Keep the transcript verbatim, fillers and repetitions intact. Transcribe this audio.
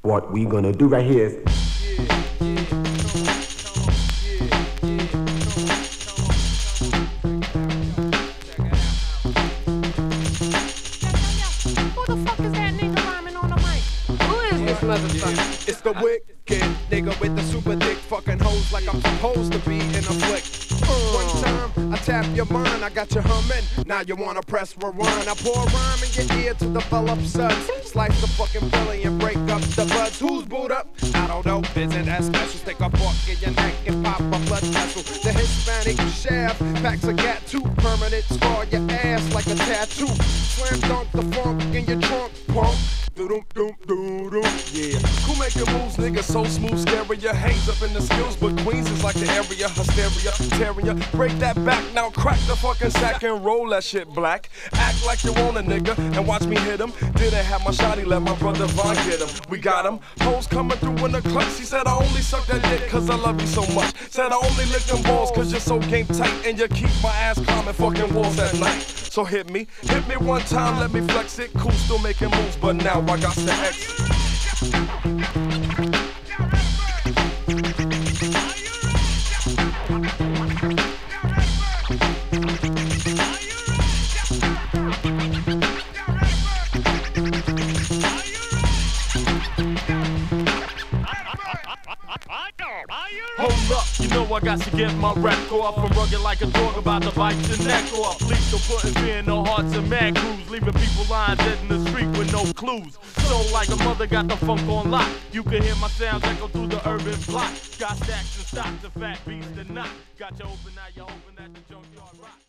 What we gonna do right here is motherfucker. It's the wicked nigga with the super dick fucking hoes like I'm supposed to be in a flick. One time I tap your mind, I got you humming. Now you wanna press rewind. I pour a rhyme in your ear to develop suds. Slice the fucking belly and break up the buds. Who's boot up? I don't know. Isn't that special? Stick a fork in your neck and pop a blood vessel. The Hispanic shaft packs a gat too. Permanent scar your ass like a tattoo. Slam dunk the funk in your trunk, punk. Do-dum, dum, do-dum, yeah. Who making moves, nigga, so smooth, scary. Your hangs up in the skills, but Queens is like the area. Hysteria, tearing ya. Break that back, now crack the fucking sack and roll that shit black. Act like you want a nigga and watch me hit him. Didn't have my shotty, let my brother Von get him. We got him. Hoes coming through in the clutch. He said I only suck that dick cause I love you so much. Said I only lick them balls cause you're so game tight. And you keep my ass climbing fucking walls at night. So hit me, hit me one time, let me flex it. Cool, still making moves, but now I got to exit. Hold up, you know I got to get my wreck off. I'm rugged like a dog about to bite your neck off. Please don't put fear in no hearts and mad crews, leaving people lying dead in the street with no clues. So like a mother got the funk on lock. You can hear my sounds echo through the urban block. Got stacks and stocks, a fat beast and not. Got you open, now you're hoping that the junkyard rock.